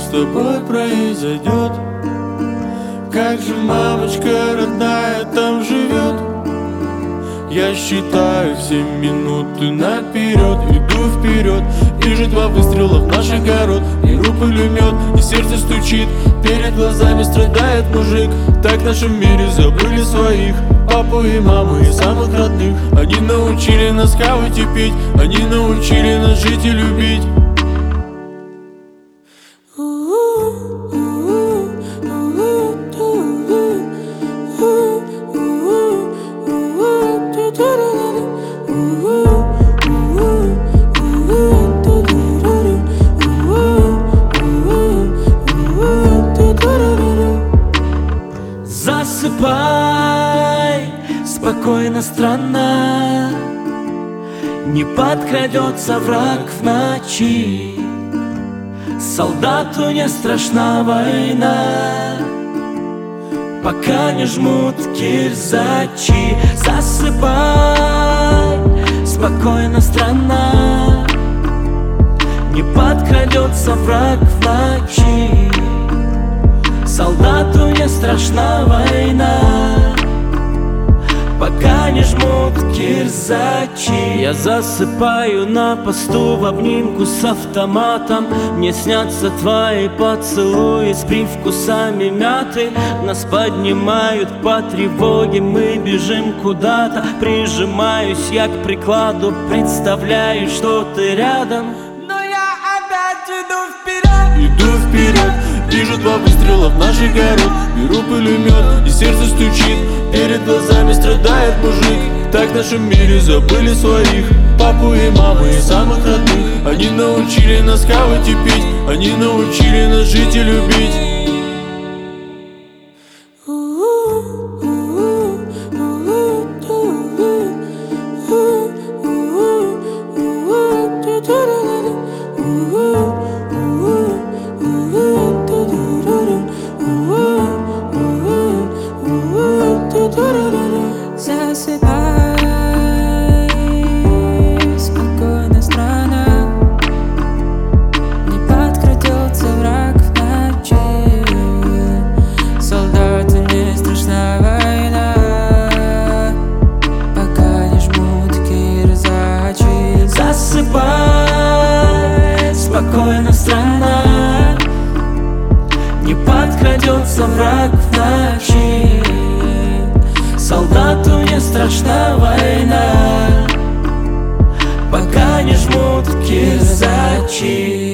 с тобой произойдет. Как же мамочка родная там живет? Я считаю все минуты наперед, иду вперед. Вижу два выстрела в наш огород, беру пулемет, и сердце стучит. Перед глазами страдает мужик. Так в нашем мире забыли своих папу и маму и самых родных. Они научили нас хавать и пить, они научили нас жить и любить. Засыпай спокойно, страна, не подкрадется враг в ночи. Солдату не страшна война, пока не жмут кирзачи. Засыпай спокойно, страна, не подкрадется враг в ночи. Солдату не страшна война, пока не жмут кирзачи. Я засыпаю на посту в обнимку с автоматом. Мне снятся твои поцелуи с привкусами мяты. Нас поднимают по тревоге, мы бежим куда-то. Прижимаюсь я к прикладу, представляю, что ты рядом. Но я опять иду вперед. Иду вперед, вижу два выстрела в наш огород, беру пулемет, и сердце стучит. Перед глазами страдает мужик. Так в нашем мире забыли своих папу и маму и самых родных. Они научили нас хавать и пить, они научили нас жить и любить. Засыпай спокойно, страна, не подкрадется враг в ночи. Солдату не страшна война, пока не жмут кирзачи. Засыпай спокойно, страна, не подкрадется враг в ночи. Солдату не страшна война, пока не жмут кирзачи.